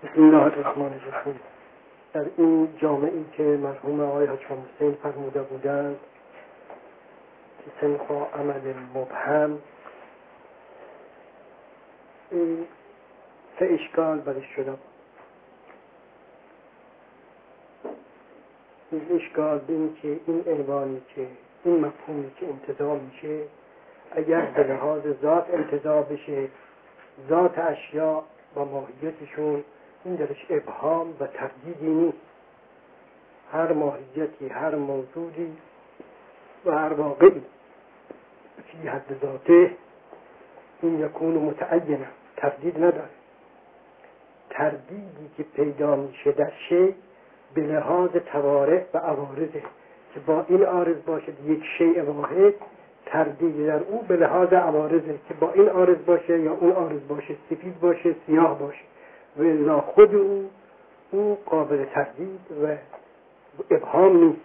بسم الله الرحمن الرحیم. در این جامعه‌ای که مرحوم آقای حاج حسین فرموده بودند که صنف و عمل مبهم، این سه اشکال برش شده. این اشکال به این که این عنوانی که این مفهومی که انتزاع میشه، اگر به لحاظ ذات انتزاع بشه، ذات اشیا و ماهیتشون، این درش ابهام و تردیدی نیست. هر ماهیتی، هر موجودی و هر واقعی فی حد ذاته این یکون متعینه، تردید نداره. تردیدی که پیدا میشه در شی به لحاظ توارع و عوارضه که با این عارض باشد یک شیء واحد، تردید در او به لحاظ عوارضه که با این عارض باشه یا اون عارض باشه، سفید باشه سیاه باشه، و الا خود او قابل تردید و ابهام نیست.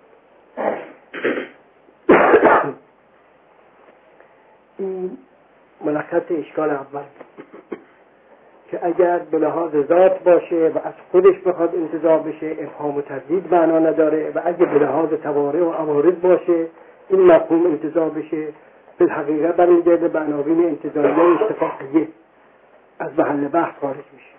این ملخص اشکال اول که اگر به لحاظ ذات باشه و از خودش بخواد انتزاع بشه، ابهام و تردید معنا نداره، و اگر به لحاظ توارع و عوارض باشه این مفهوم انتزاع بشه، به الحقیقه برمیگرده به عناوین انتزاعیه اشتقاقیه، از محل بحث خارج میشه.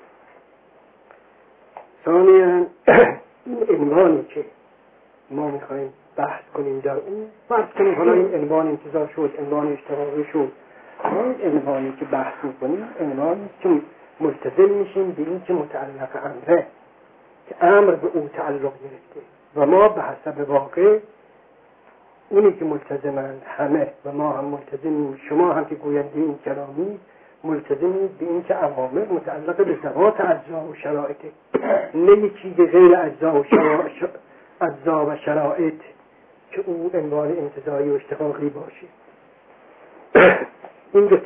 ثانیاً این عنوانی که ما میخوایم بحث کنیم در اون، فرض کنیم حالا این عنوان انتزاع شد، عنوان اشتقاقی شد، این عنوانی که بحث میکنیم عنوانی که ملتزم میشیم به این که متعلق امره، که امر به او تعلق گرفته و ما به حسب واقع اونی که ملتزمند همه و ما هم ملتزمیم، شما هم که گوینده این کلامی ملتزمید به این که اوامر متعلق به ذوات اجزا و شرایطه، نه یک چیز غیر اجزا و شرایط که او عنوان انتزاعی و اشتقاقی باشه. این دوتا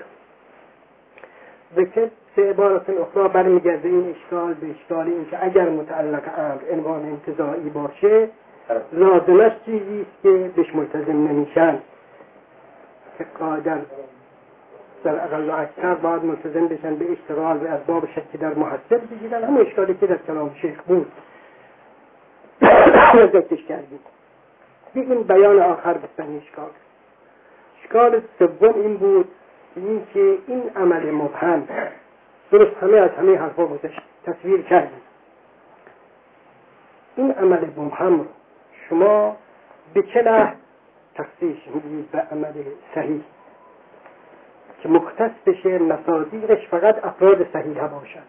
ذکر سه عبارت اخرى برمیگرده این اشکال به اشکال این که اگر متعلق امر عنوان انتزاعی باشه، لازمش چیزی است که بهش ملتزم نمیشن، که قاعدن در اقل و اکثر باید ملتزم بشن به اشتغال و اسباب شکی در محصل بگیرن. همه اشکالی که در کلام شیخ بود ذکرش کردیم. این بیان آخر بستن اشکال سوم این بود، این که این عمل مبهم درست همه از همه حرفا گذشت تصویر کردیم. این عمل مبهم شما به چه نحو تخصیص میدید به عمل صحیح که مختص بشه مصادیقش فقط افراد صحیحه باشن،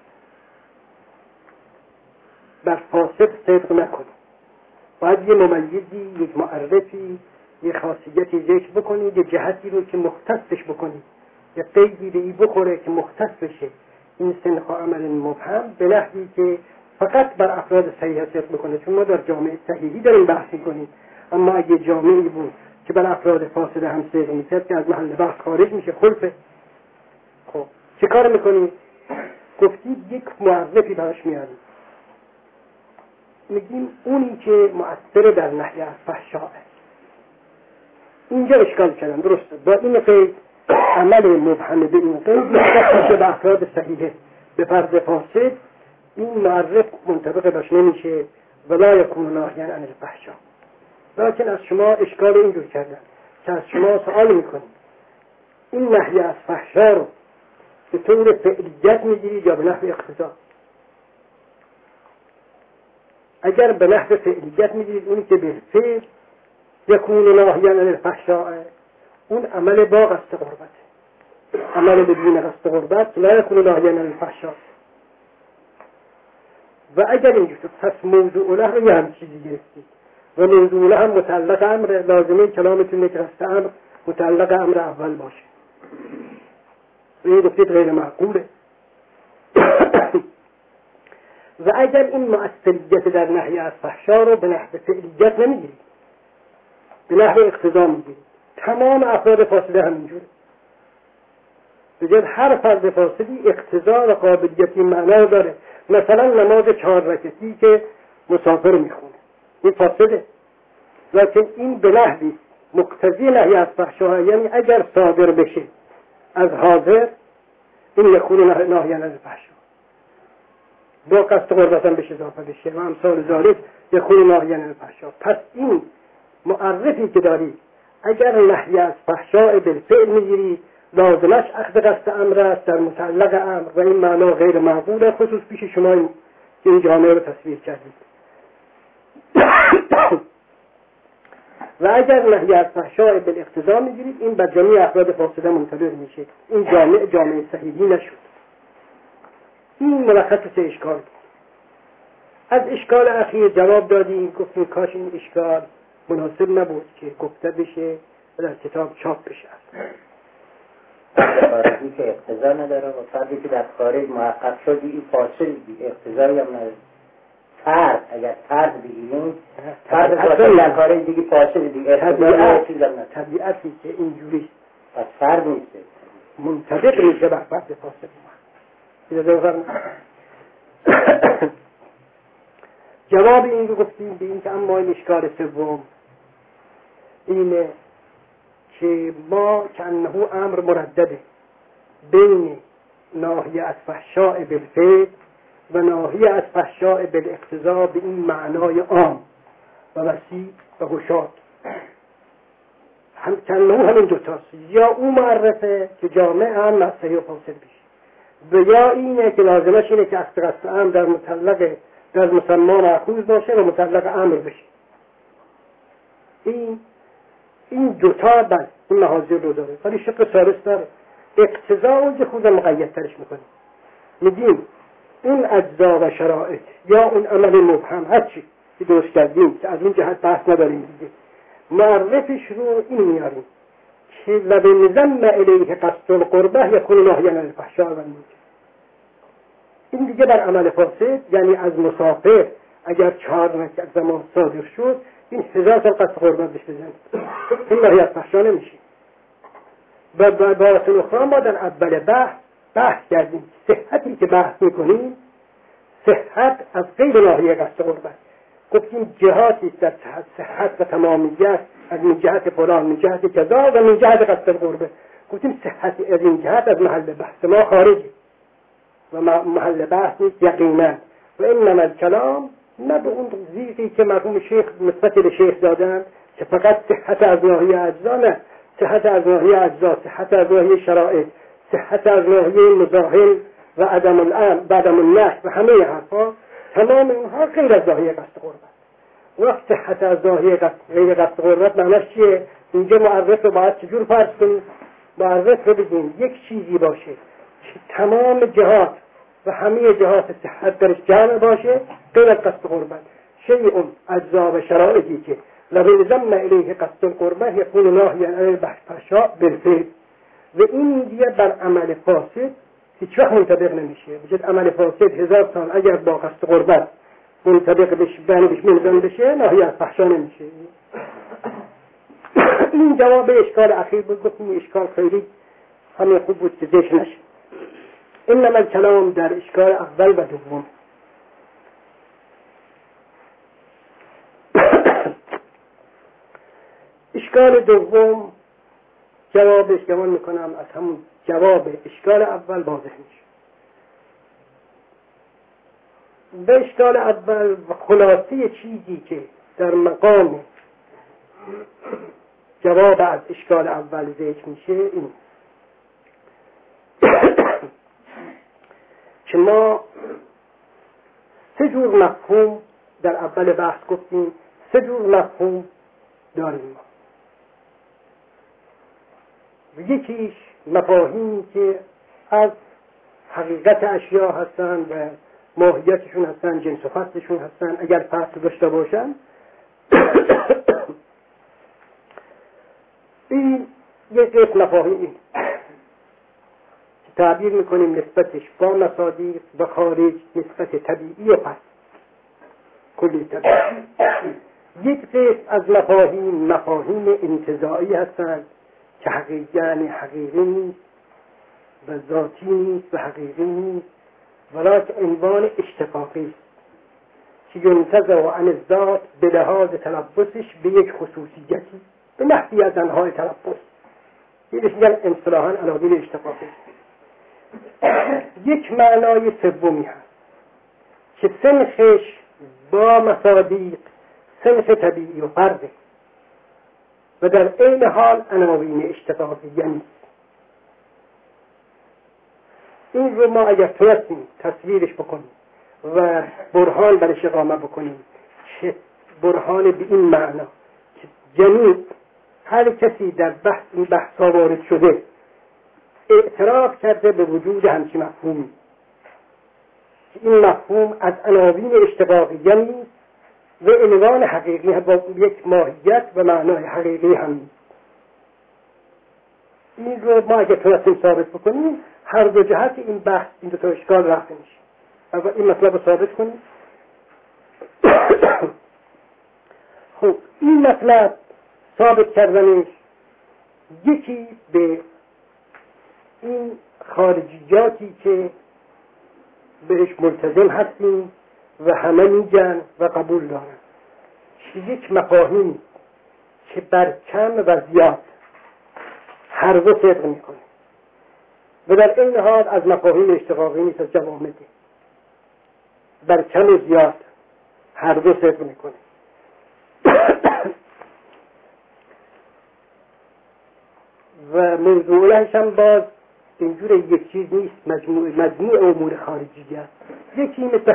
بر فاسد صدق نکنید، باید یه ممیزی، یک معرفی، یک خاصیتی ذکر بکنید، یک جهتی رو که مختصش بکنید، یک قیدی به ای بخوره که مختص بشه این صنف عمل مبهم به نحوی که فقط بر افراد صحیحه صدق بکنه. چون ما در جامعه صحیحی داریم بحث کنیم، اما اگه جامعه‌ای بود که بر افراد فاسد هم صدق می‌کرد که از محل بحث خارج میشه، خلفه. خب چه کار میکنید؟ گفتید یک معرفی براش میاریم، میگیم اونی که مؤثر در نهی از فحشا. اینجا اشکال کردن، درسته، با این قید عمل مبهم به این قید مختص میشه به افراد صحیحه، به فرد فاسد این معرف منطبق باش نمیشه ولا یکون ناهیا عن الفحشا. لکن از شما اشکال اینجور کردن که از شما سوال میکنیم این نهی از فحشا رو به طور فعلیت میگیرید یا به نحو اقتضا؟ اگر به نحو فعلیت میگیرید، اونی که به فعل یکون ناهیا عن الفحشاء، اون عمل با قصد قربت، عمل بدون قصد قربت لا یکون ناهیا عن الفحشاء. و اگر اینجور پس موضوع له رو یه هم چیزی گرفتید و موضوع له هم متعلق امر، لازمه کلامتون که قصد امر متعلق امر اول باشه. و این گفتید غیر معقوله. و اگر این مؤثریت در نهی از فحشا رو به نحو فعلیت نمیگیرید، به نحو اقتضا میگیرید، تمام افراد فاسده همینجوره. بجد هر فرد فاسدی اقتضا و قابلیتی معنا داره. مثلا نماز 4 رکعتی که مسافر میخونه، این فاسده، لیکن این به نحوی مقتضی نهی از فحشا، یعنی اگر صادر بشه از حاضر این یکون ناهیا عن الفحشاء. با قصد قربت هم بهش اضافه بشه و امثال ذالک یکون ناهیا عن الفحشاء. پس این معرفی که داری اگر نهی از فحشاء بالفعل میگیری لازمش اخذ قصد امر است در متعلق امر و این معنا غیر معقوله، خصوص پیش شما که این جامعه رو تصویر کردید. و اگر نهی از فحشاء بالاقتضا میگیرید این بر جميع افراد فاسده منطبق میشه. این جامعه صحیحی نشد. این ملخص سه اشکال بود. از اشکال اخیر جواب دادیم، گفتیم کاش این اشکال مناسب نبود که گفته بشه و در کتاب چاپ بشه. خارجی که اقتضا نداره و فردی که در خارج محقق شد این فاصل بی اقتضایی هم نداره. فرد اگر فرد بگیریم فرد در خارج دیگه فاصل دیگه طبیعتی که اینجوری پس فرد نیست منطبق میشه بر فرد فاصل. جواب این رو گفتیم به این که اما این اشکال سوم اینه که ما کأنه امر مردده بین ناهی از فحشاء بالفعل و ناهی از فحشاء بالاقتضا به این معنای عام و وسیع و گشاد. کأنه همین دوتاست، یا او معرفه که جامع هم نصحی و فاصل بشه و یا اینه که لازمش اینه که اخذ قصد امر در مطلق در مسمى مأخوذ باشه و مطلق امر بشه. این دوتا بس این محاذیر رو داره. ولی شق ثالث داره، اقتضا و خود مقید ترش میکنه. میگیم اون اجزا و شرائط یا اون عمل مبهم هرچی که درست کردیم که از این جهت بحث نداریم دیگه، معرفش رو این میاریم که لبنظم الیه قصد القربه یکون ناهیا عن الفحشاء و المنکر. این دیگه بر عمل فاسد، یعنی از مسافر اگر 4 رکعت زمان صادر شد این 1000 سال قصد قربت بهش بزنید، این ناهی از فحشا نمیشه. و باعث اخرى ما در اول بحث کردیم صحتی که بحث میکنیم صحت از غیر ناهی قصد قربت. گفتیم جهاتی در صحت و تمامیت از این جهت فلان، من جهت کذا و من جهت قصد قربت. گفتیم صحت از این جهت از محل بحث ما خارجی و محل بحث نیست یقینا. و انما الکلام نه به اون زیغی که مرحوم شیخ نسبت به شیخ دادن که فقط صحت از ناحیه اجزا، نه، صحت از ناحیه اجزا، صحت از ناحیه شرائط، صحت از ناحیه مزاحم و عدم الامر و عدم النهی و همه حرفا تمام اینها غیر از ناحیه قصد قربت. وقت صحت از ناحیه غیر قصد قربت معناش چیه؟ اینجا معرف رو باید چجور فرض کنیم؟ معرف رو بگیم یک چیزی باشه که تمام جهات و همه جهات صحت درش جمع باشه غیر از قصد قربت. شیء اجزا و شرائطی که لبنظم الیه قصد القربه یکون ناهیا عن الفحشاء بالفعل. و این دیگه بر عمل فاسد هیچ وقت منطبق نمیشه. بجد عمل فاسد 1000 سال اگر با قصد قربت منطبق بشه بهش ملزم بشه ناهی از فحشا نمیشه. این جواب اشکال اخیر بود. گفتیم اشکال خیلی همین خوب بود که ذکر نشه. انما الکلام در اشکال اول و دوم. اشکال دوم جوابش گمان میکنم از همون جواب اشکال اول واضح میشه. به اشکال اول و خلاصه چیزی که در مقام جواب از اشکال اول ذکر میشه این که ما 3 جور مفهوم در اول بحث گفتیم، 3 جور مفهوم داریم ما. یکیش مفاهیمی که از حقیقت اشیاء هستن و ماهیتشون هستن، جنس و فصلشون هستن اگر فصل داشته باشن. این یک قسم مفاهیمی که تعبیر میکنیم نسبتش با مصادیق و خارج نسبت طبیعی و فصل کلی طبیعی. یک قسم از مفاهیم انتزاعی هستند که حقیقی نیست و ذاتی نیست و حقیقی نیست ولیکن عنوان اشتقاقی است که ینتزع عن الذات به لحاظ تلبسش به یک خصوصیتی به نحوی از انواع تلبس. یعنی میگن اصطلاحاً عناوین اشتقاقی. یک معنای سومی هست که سنخش با مصادیق سنخ طبیعی و فرده و در عین حال عناوین اشتقاقیه نیست. این رو ما اگر تونستیم تصویرش بکنیم و برهان برش اقامه بکنیم که برهان به این معنا که جمیع هر کسی در این بحث وارد شده اعتراف کرده به وجود همچین مفهومی که این مفهوم از عناوین اشتقاقیه نیست و عنوان حقیقی با یک ماهیت و معنای حقیقی هم نیست. این رو ما اگر تونستیم ثابت بکنیم هر دو جهت این بحث این دو تا اشکال رفته میشه. اول این مطلب رو ثابت کنیم. خب این مطلب ثابت کردنش یکی به این خارجیاتی که بهش ملتزم هستیم و همه میگن و قبول دارن که یک مفاهیم که بر کم و زیاد هر دو صدق میکنه و در این حال از مفاهیم اشتقاقی نیست، از جوامده بر کم و زیاد هر دو صدق میکنه. و موضوعش هم باز اینجور یک چیز نیست، مجموع امور خارجی است. یکی مثل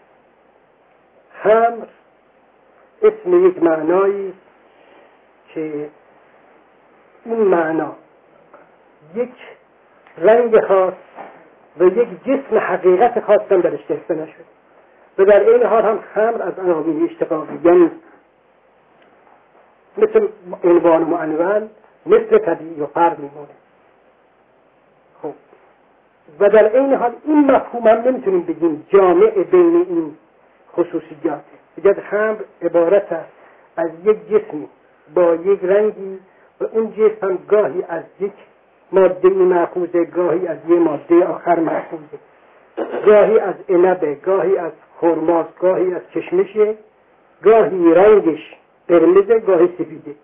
خمر اسم یک معنایی که این معنا یک رنگ خاص و یک جسم حقیقت خاص هم درش گرفته نشد و در این حال هم خمر از عناوین اشتقاقی یعنی مثل عنوان معنون مثل طبیعی و فرد میمونه. خب و در این حال این مفهوم هم نمیتونیم بگیم جامع بین این خصوصیاته. بجد خمر عبارت است از یک جسمی با یک رنگی و اون جسم هم گاهی از یک ماده مأخوذه، گاهی از یک ماده آخر مأخوذه، گاهی از عنبه، گاهی از خرماست، گاهی از کشمشه، گاهی رنگش قرمزه، گاهی سفیده.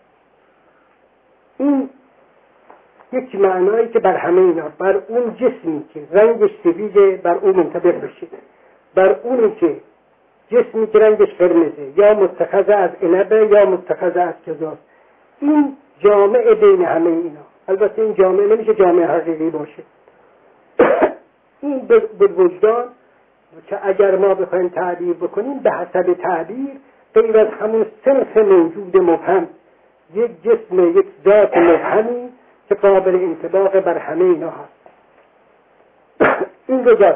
این یک معنایی که بر همه اینا، بر اون جسمی که رنگش سفیده بر اون منطبق بشه، بر اون که جسمی که رنگش قرمزه یا متخذ از عنبه یا متخذ از کذاست، این جامع بین همه اینا. البته این جامع نمیشه جامع حقیقی باشه. این به وجدان که اگر ما بخوایم تعبیر بکنیم به حسب تعبیر غیر از همون صنف موجود مبهم، یک جسم، یک ذات مبهمی که قابل انطباق بر همه اینا هست. این رو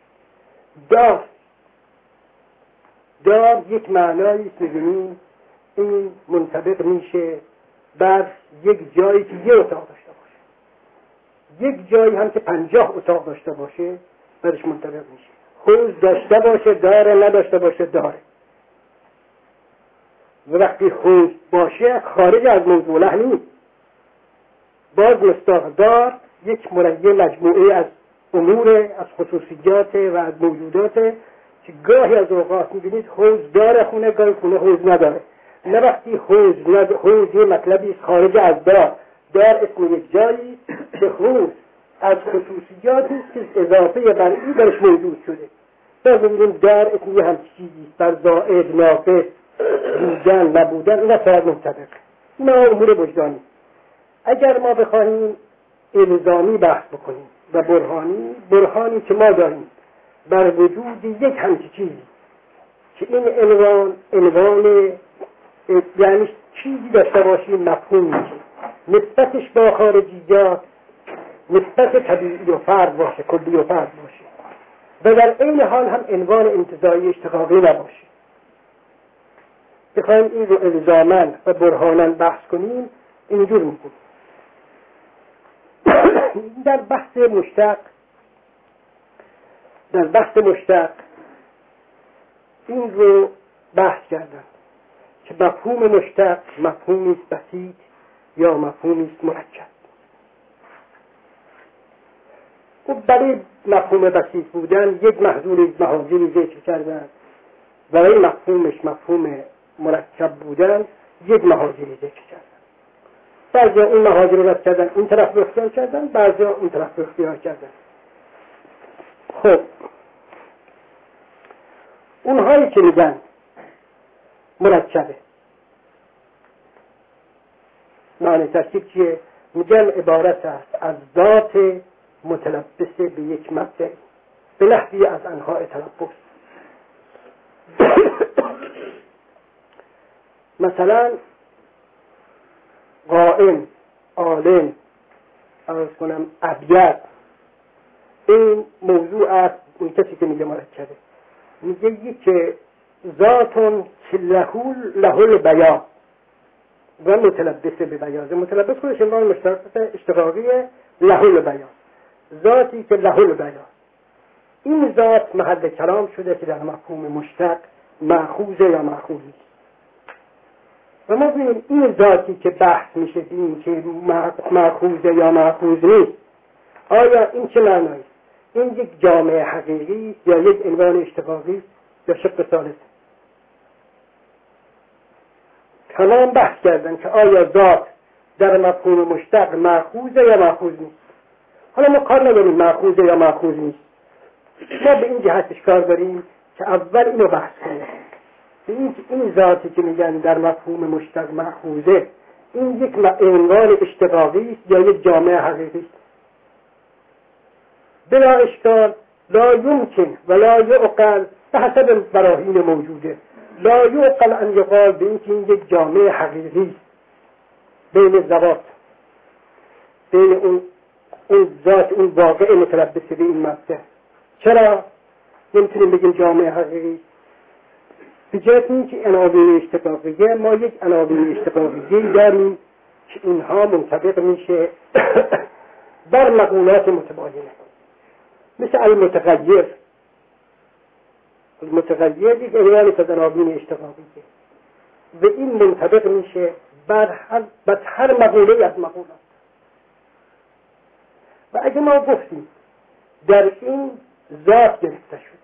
دار یک معنایی است می‌بینیم این منطبق میشه بر یک جایی که یه اتاق داشته باشه، یک جایی هم که 50 اتاق داشته باشه برش منطبق میشه. حوض داشته باشه داره، نداشته باشه داره. و وقتی حوض باشه خارج از موضوع لحنی نیست. باز مصداق دار یک مجموعه از امور، از خصوصیات و از موجودات که گاهی از اوقات میبینید حوض داره خونه، گاهی خونه حوض نداره. نه وقتی حوض یه مطلبی خارج از دار اسم یک جایی که حوض از خصوصیاتی که اضافه بر این درش موجود شده. باز میبینیم دار اسم یه همچی چیزی بر زائد، ناقص، بودن، نبودن، اینا ساید منطبق. اینا امور وجدانی. اگر ما بخواهیم الزامی بحث بکنیم و برهانی که ما داریم بر وجود یک همچی چیزی که این عنوان یعنی چیزی داشته باشیم مفهومی که نسبتش با خارجیات نسبت طبیعی و فرد باشه، کلی و فرد باشه و در این حال هم عنوان انتزاعی اشتقاقی نباشه. بخوایم این رو الزاماً و برهاناً بحث کنیم اینجور میکنیم. در بحث مشتق این رو بحث کردن که مفهوم مشتق مفهومی است بسیط یا مفهومی است مرکب. و برای مفهوم بسیط بودن یک محاذیری ذکر کردن، برای مفهومش مفهوم مرکب بودن یک محاذیری ذکر کردن. بعضی اون محاذیر رو رد کردن، این طرف رو اختیار کردن، بعضی اون طرف رو اختیار کردن. خب اونهایی که میگن مرکبه، معنی ترکیب چیه؟ میگن عبارت است از ذات متلبس به یک مبدأ به نحوی از انواع تلبس. مثلا قائم، عالم، عرض کنم ابیض، این موضوع است. اون کسی که میگه مرکبه میگه یک ذاتون که له البیان و متلبس به بیان. متلبس خودش عنوان مشترک اشتقاقی له البیان، ذاتی که له البیان. این ذات محل کلام شده که در مفهوم مشتق مأخوذ یا مأخوذ نیست. و ما ببینیم این ذاتی که بحث میشه بین که مأخوذ یا مأخوذ نیست، آیا این چه معنایی؟ این یک جامعه حقیقی یا یک عنوان اشتقاقی یا شق ثالث؟ تمام بحث کردن که آیا ذات در مفهوم مشتق مأخوذ یا مأخوذ نیست. حالا ما کار نداریم مأخوذ یا مأخوذ نیست، ما به این جهتش کار داریم که اول اینو بحث کنیم. این ذاتی که میگن در مفهوم مشتق مأخوذه، این یک عنوان اشتقاقی است یا یک جامعه حقیقی است؟ بلا اشکال لا یمکن و لا یعقل به حسب براهین موجوده، لا یعقل ان یقال به اینکه این یک جامعه حقیقی است بین ذوات، بین اون ذات، اون واقع متلبس به این مبدأ. چرا نمیتونیم بگیم جامعه حقیقی؟ به جهت اینکه عناوین اشتقاقیه، ما یک عناوین اشتقاقیه داریم که اینها منطبق میشه بر مقولات متباینه، مثل المتغیر. المتغیر یک عنوان از عناوین اشتقاقیه و این منطبق میشه بر هر مقوله از مقولات. و اگه ما گفتیم در این ذات گرفته شده،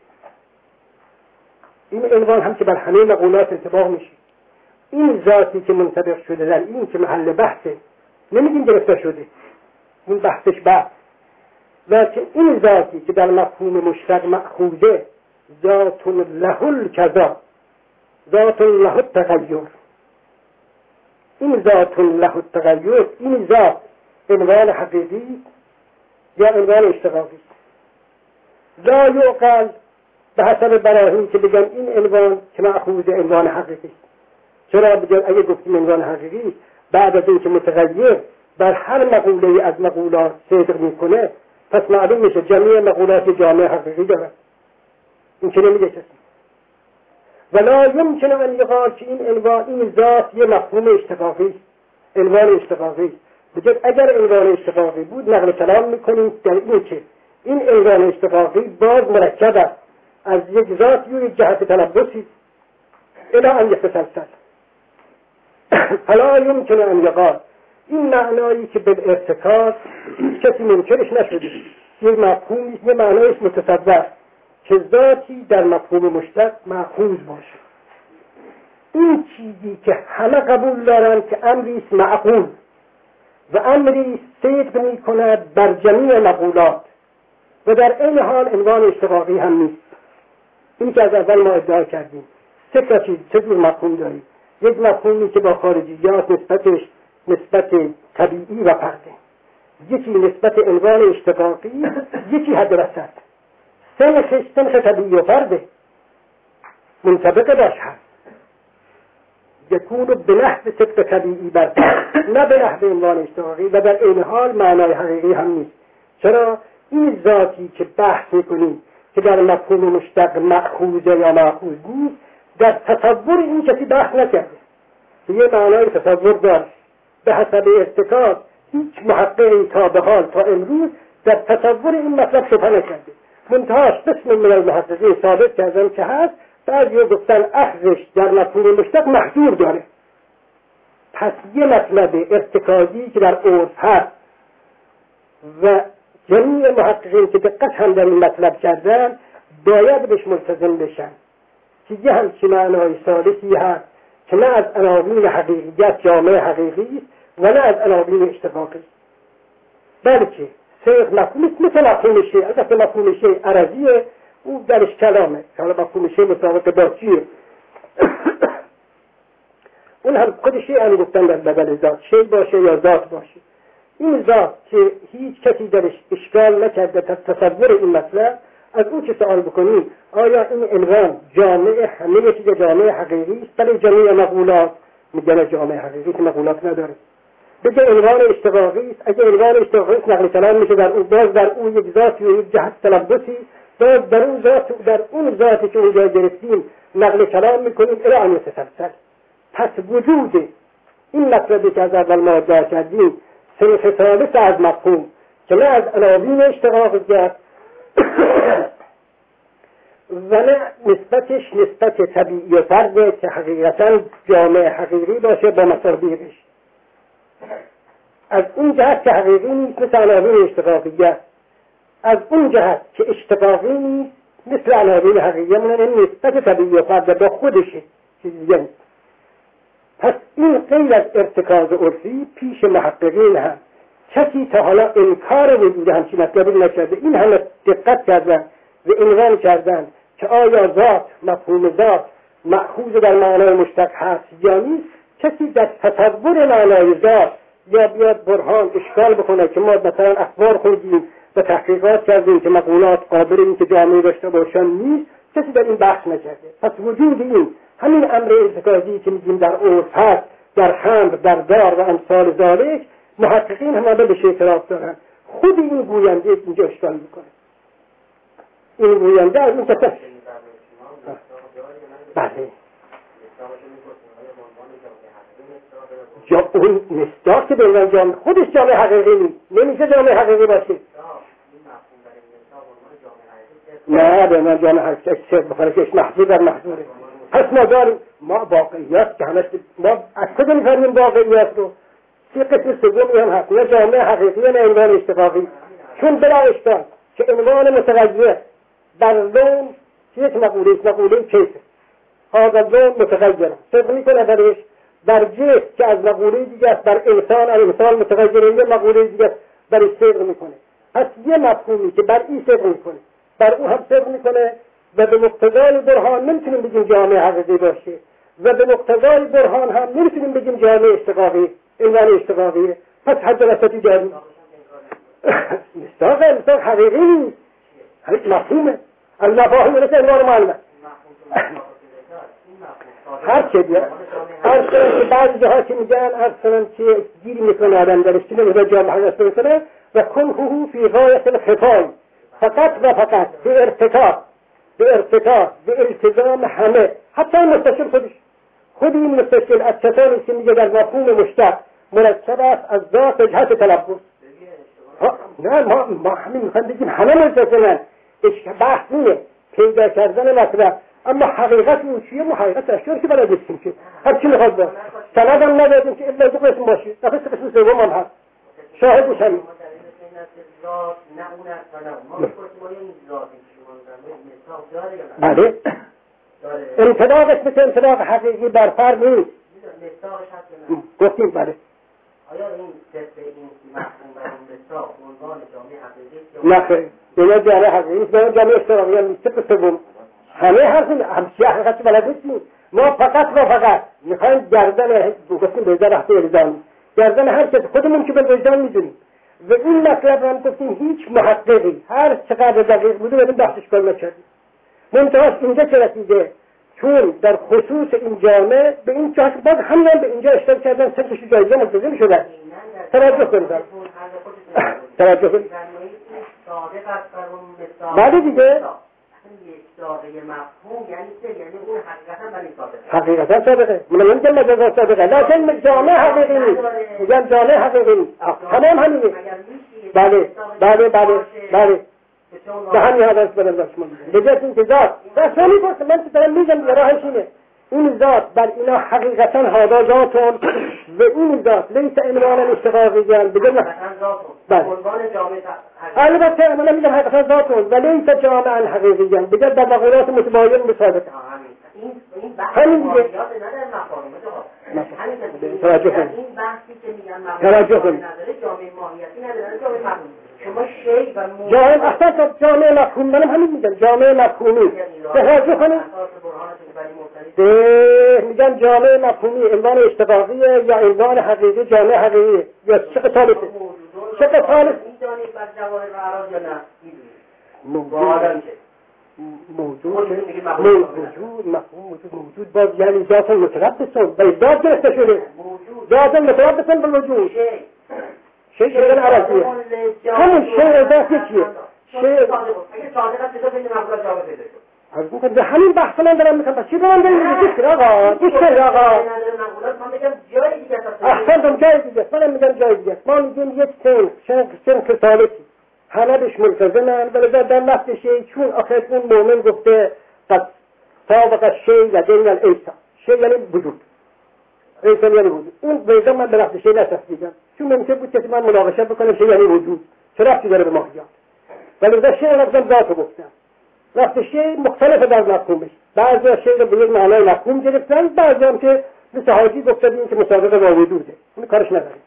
این عنوان هم که بر همه مقولات انطباق میشه. این ذاتی که منطبق شده در این که محل بحثه، نمیگیم گرفته شده، این بحثش بعد، لیکن این ذاتی که در مفهوم مشتق مأخوذه، ذات له الکذا، ذات له التغیر، این ذات له التغیر، این ذات عنوان حقیقی یا عنوان اشتقاقی؟ لا یعقل به حسب براهین که بگن این عنوان که مأخوذ عنوان حقیقی. چرا بگن اگه گفتیم عنوان حقیقی، بعد از این که متغیر بر هر مقوله از مقولات صدق میکنه، پس معلوم میشه جمعی مقولات جامعه حقیقی دارن. این که نمیگه کسی. ولا یمکن ان یقال که این عنوان، این ذات یه مفهوم اشتقاقی، عنوان اشتقاقی. بجد اگر عنوان اشتقاقی بود نقل کلام میکنیم در این که این عنوان اشتقاقی باز مرکب است از یک ذات و یک جهت تلبسی الی ان یتسلسل. فلا یمکن ان یقال، این معنایی که بالارتکاز کسی منکرش نشده، یه مفهومی، یه معنایش متصور که ذاتی در مفهوم مشتق مأخوذ باشه. این چیزی که همه قبول دارن که امری است معقول و امری صدق میکند بر جمیع مقولات و در این حال عنوان اشتقاقی هم نیست. این که از اول ما ادعا کردیم. سه جور مفهوم داریم. یک مفهومی که با خارجیات نسبتش نسبت طبیعی و فرده، یکی نسبت عنوان اشتقاقی، یکی حد وسط. سنخ طبیعی و فرده منطبق باش هست، یکون به نحو صدق طبیعی برتر، نه به نحو عنوان اشتقاقی، و در این حال معنای حقیقی هم نیست. چرا؟ این ذاتی که بحث میکنیم که در مفهوم مشتق مأخوذ یا مأخوذ نیست، در تصور این کسی بحث نکرده که یه معنای تصور داره. به حسب ارتکاز هیچ محققی تا به حال تا امروز در تصور این مطلب شبهه نکرده. منتهاش قسم من المحققین ثابت کردن که هست، بعضی گفتن اخذش در مفهوم مشتق محظور داره. پس یه مطلب ارتکازی که در عرف هست و جمیع محققین که دقت هم در این مطلب کردن باید بهش ملتزم بشن که یه همچین معنای ثالثی هست که نه از عناوین حقیقیت جامعه حقیقی و نه از عناوین اشتقاقی، بلکه صرف مفهوم مثل مفهوم شیء. البته مفهوم شیء عرضیه، او درش کلامه، حالا با فروشه مسابقه با چیه اون هم خودشی هم گفتن در بدل ذات، شی باشه یا ذات باشه. این ذات که هیچ کسی درش اشکال نکرده تصور این مطلب، از اون که سوال بکنیم آیا این عنوان جامع همه چیز جامع حقیقی است؟ بله جامع مقولات، میگن جامع حقیقی که مقولات نداره. بگه عنوان اشتقاقی است، اگه عنوان اشتقاقی است نقل کلام میشه در اون، باز در اون یک ذاتی و یک جهت تلبسی، باز در اون ذات، در اون ذاتی که اونجا گرفتیم نقل کلام میکنیم الی ان یتسلسل. پس وجود این مطلبی که از اول ما ادعا کردیم صنف ثالث از مفهوم که نه از عناوین اشتقاقیت و نه نسبتش نسبت طبیعی و فرده که حقیقتا جامع حقیقی باشه با مصادیقش، از اون جهت که حقیقی نیست مثل عناوین اشتقاقیت، از اون جهت که اشتقاقی نیست مثل عناوین حقیقی، این نسبت طبیعی و فرده با خودشه چیزی نیست. پس این غیر از ارتکاز عرفی پیش محققین هم کسی تا حالا انکار وجود همچین مطلبی نکرده. این همه دقت کردن و عنوان کردن که آیا ذات، مفهوم ذات مأخوذ در معنای مشتق هست یا نیست. کسی در تصور معنای ذات یا بیاد برهان اشکال بکنه که ما مثلا اخبار خوندیم و تحقیقات کردیم که مقولات قابل این که جامعه داشته باشن نیست، کسی در این بحث نکرده. پس وجود این همین امر ارتکازی که میگیم در عرف هست، در خمر، در دار و امثال ذالک، محققین هم بهش اعتراف دارن. خود این گوینده اینجا اشکال میکنه. این گوینده از این تصف بله اون مصداق که بینن جامعه خودش جامعه حقیقی نیست، نمیشه جامعه حقیقی باشه. نه بینن جامعه حقیقی صرف بخوره که اش محضور در محضوره. پس ما داریم ما واقعیات که همش ما از کجا میفهمیم واقعیات رو؟ سی قسم سومی هم هست، نه جامعه حقیقی نه عنوان اشتقاقی. چون بلا اشکال که عنوان متغیر در لون یک مقوله کیسه هذا اللون متغیر صدق میکنه درش، در جهت که از مقوله دیگه است، در انسان از انسان متغیره یه مقوله دیگه است برش صدق میکنه. پس یه مفهومی که بر این صدق میکنه بر اون هم صدق میکنه و به مقتضای برهان نمیتونیم بگیم جامعه حقیقی باشه و به مقتضای برهان هم نمیتونیم بگیم جامعه اشتقاقی، عنوان اشتقاقیه. پس حد وسطی داریم. مصداق حقیقی نیست، مفهومه المفاهیم مثل عنوان معلومه هر چه بیاد هر چه بعضی جاها که میگن اصلا که گیری میکنه آدم درش که نمیده جامعه حقیقی میکنه و کنهو فی غایت الخفای فقط و فقط به ارتکاب به التزام همه، حتی مستشل خود این مستشل از کسانی که میگه در مفهوم مشتق مرکب است از ذات جهت تلبس. نه ما همین میخوایم بگیم همه مستشلن، بحث نیه پیدا کردن مطلب، اما حقیقت اون چیه؟ ما حقیقت اشیاء که بلد نیستیم که هر چی میخواد باشه. سند هم ندادیم که الا دو قسم باشه، نفس قسم سوم هم هست شاهد میشن. بله انطلاقش مثل انطلاق حقیقی بر فرد نیست. گفتیم بله. آیا این طبق این مفهوم و این مصداق عنوان جامعه حقیقی؟ نه خیلی این جامعه حقیقی نیست، این جامعه اشتراقی هم نیست. طبق سوم همه حرفیم همچی حقیقتی بلد نیستیم. ما فقط میخوایم گردن گفتیم به در رفته الزامی گردن هر کسی خودمون که به وجدان میدونیم و این مطلب هم گفتیم هیچ محققی هر چقدر دقیق بوده بدون بحثش کار نکردیم. منتهاش اینجا چه رسیده؟ چون در خصوص این جامعه به این جهت باز همین به اینجا اشتراک کردن سرش جایزه ملتزم شدن. توجه کنید بعد دیگه حقیقتا صادقه من نمیگم مجازات صادقه لیکن جامعه حقیقی نیست، میگم جامعه حقیقی نیست. تمام همینه. بله به همین حدث بدن داشت من بجات انتظار رسولی باست. من که دارم میگم راهش اینه این ذات بر اینا حقیقتا هادا ذاتون و این ذات لیس عنوان اشتقاقی جان بگم عنوان جامعه البته من میگم حقیقتا ذاتون و لیس جامعه حقیقی جان بگم در مقولات متباین مصادقه این همین دیگه توجه کنید. این بحثی که میگن توجه کنید جامعه ماهیتی نداره جامعه شما شی و موجود جامعه اصلا تا جامعه مفهوم منم همین میگم جامعه مفهومی توجه کنید میگم جامعه مفهومی عنوان اشتقاقیه یا عنوان حقیقی جامعه حقیقیه یا چه قطالته چه قطالت میدانید بر جواهر و اعراض یا نه موجود مفهوم موجود باز یعنی ذات متربصن به ذات گرفته شده ذات متربصن بالوجود شیء شدن عرضیه همون شیء ذات یکیه شیء از اون که همین بحث من دارم میکنم چی دارم داریم گوش کن آقا گوش کن آقا احسنتم جای دیگه من میگم جای دیگه ما میگیم یک سن کسالتی همه بهش ملتزمن ولی در لفظ شیء چون آخر اون مومن گفته قد سابق الشیء لدین الایسا شیء یعنی وجود ایسا یعنی وجود اون ویزا من به لفظ شیء نتصدیقم چون ممکن بود که من مناقشه بکنم شیء یعنی وجود چه رفتی داره به ماهیات ولی در شیء لفظم ذاتو گفتم لفظ شیء مختلف در مفهومش بعضی از شیء رو به یک معنای مفهوم گرفتن بعضی هم که مثل حاجی گفته بین که مسابقه با وجوده اون کارش نداریم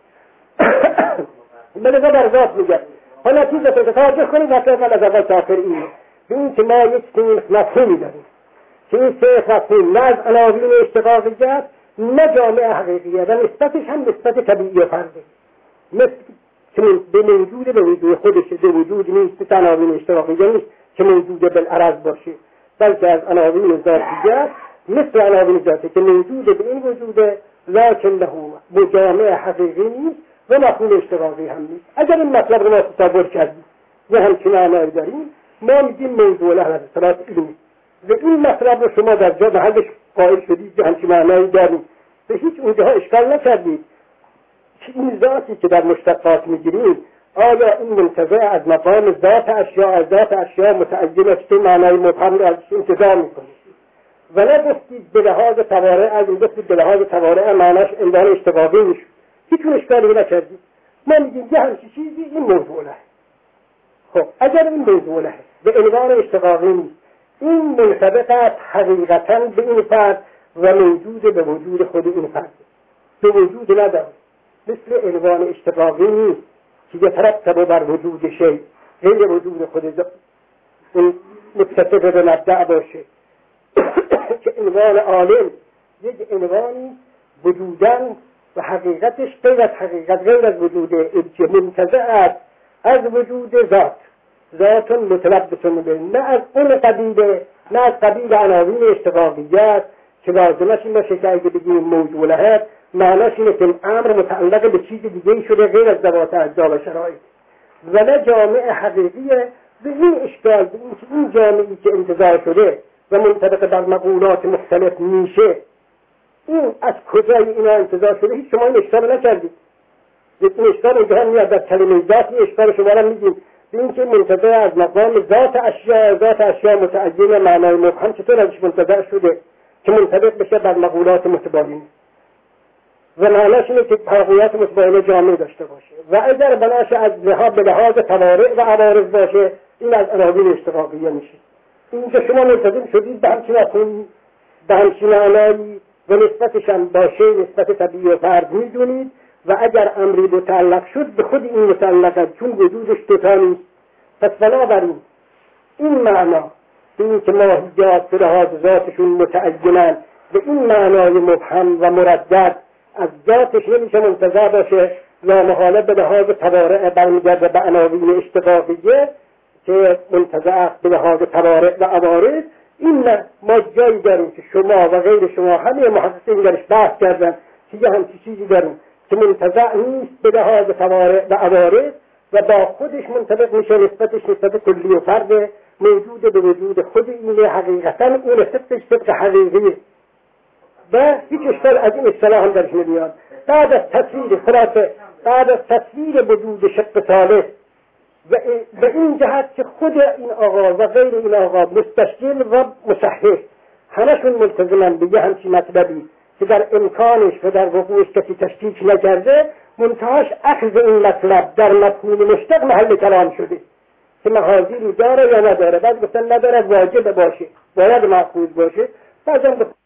بلکه در ذات میگم حالا چیز رو توجه کنید مثلا من از اول تا آخر اینه به این که ما یک سین مفهومی داریم که این سه مفهوم نه از عناوین اشتقاقیت نه جامعه حقیقیه و نسبتش هم نسبت طبیعی و فرده مثل که به موجود به وجود خودش به وجود نیست به عناوین اشتقاقیه نیست که موجود بالعرض باشه بلکه از عناوین ذاتیت مثل عناوین ذاتی که موجود به این وجوده لکن له جامعه حقیقی نیست و مفهوم اشتقاقی هم نیست اگر این مطلب رو ما تصور کردیم و همچنین اعمال داریم ما میگیم موضوع له اصطلاح علمی و این مطلب رو شما در جا محلش قائل شدید و همچنین معنایی داریم به هیچ اونجاها اشکال نکردید که این ذاتی که در مشتقات میگیریم آیا این منتزع از مقام ذات اشیاء از ذات اشیاء متعین است که معنای مبهم رو ازش انتزاع میکنید و نگفتید به لحاظ توارع از این گفتید به لحاظ توارع معناش عنوان اشتقاقی میشه هیچ اشکالی نکردید ما میگیم یه همچی چیزی این موضوع له خب اگر این موضوع له به عنوان اشتقاقی نیست این منطبق است حقیقتا به این فرد و موجود به وجود خود این فرد به وجود نداره مثل عنوان اشتقاقی نیست که یترتب بر وجود شیء غیر وجود خود این متصف به مبدأ باشه که عنوان عالم یک عنوانی وجودن و حقیقتش غیر از حقیقت غیر از وجوده که منتزع است از وجود ذات متلبسون به نه از اون قبیله نه از قبیل عناوین اشتقاقیت که لازمش این باشه که اگه بگیم موضوع لهد معناش اینه که امر متعلق به چیز دیگه شده غیر از ذوات اجزا و شرایط و نه جامعه حقیقیه به این اشکال به این که این جامعی که انتزاع شده و منطبق بر مقولات مختلف میشه این از کجای اینا انتزاع شده هیچ شما این اشکال نکردید این اشکال اینجا میاد در کلمه ذات این اشکال شما را میگیم به این که منتزع از مقام ذات اشیاء متعین معنای مبهم چطور ازش منتزع شده که منطبق بشه بر مقولات متباینه و معناش اینه که مقولات متباینه جامعه داشته باشه و اگر بناش از به لحاظ توارع و عوارض باشه این از عناوین اشتقاقیه میشه اینجا شما ملتزم شدید به همچین معنایی و نسبتش هم باشه نسبت طبیعی و فرد میدونید و اگر امری متعلق شد به خود این متعلقه چون وجودش دوتا نیست پس بنابراین این معنا به این که ماهیات به لحاظ ذاتشون متعینن به این معنای مبهم و مردد از ذاتش نمیشه منتزع باشه لامحاله به لحاظ توارع برمیگرده به عناوین اشتقاقیه که منتزع به لحاظ توارع و عوارض این ما جایی داریم که شما و غیر شما همه محققین درش بحث کردن که یه همچی چیزی داریم که منتزع نیست به لحاظ توارع و عوارض و با خودش منطبق میشه نسبتش نسبت کلی و فرد موجود به وجود خود اینه حقیقتا اون صدقش صدق حقیقیه و هیچ اشکال از این اصطلاح هم درش نمیاد بعد از تصویر وجود شق ثالث و به این جهت که خود این آقا و غیر این آقا مستشکل و مصحح همشون ملتزمن به یه همچین مطلبی که در امکانش و در وقوعش کسی تشکیک نکرده منتهاش اخذ این مطلب در مفهوم مشتق محل کلام شده که محاذیری داره یا نداره بعد گفتن نداره واجب باشه باید محفوظ باشه بعضی هم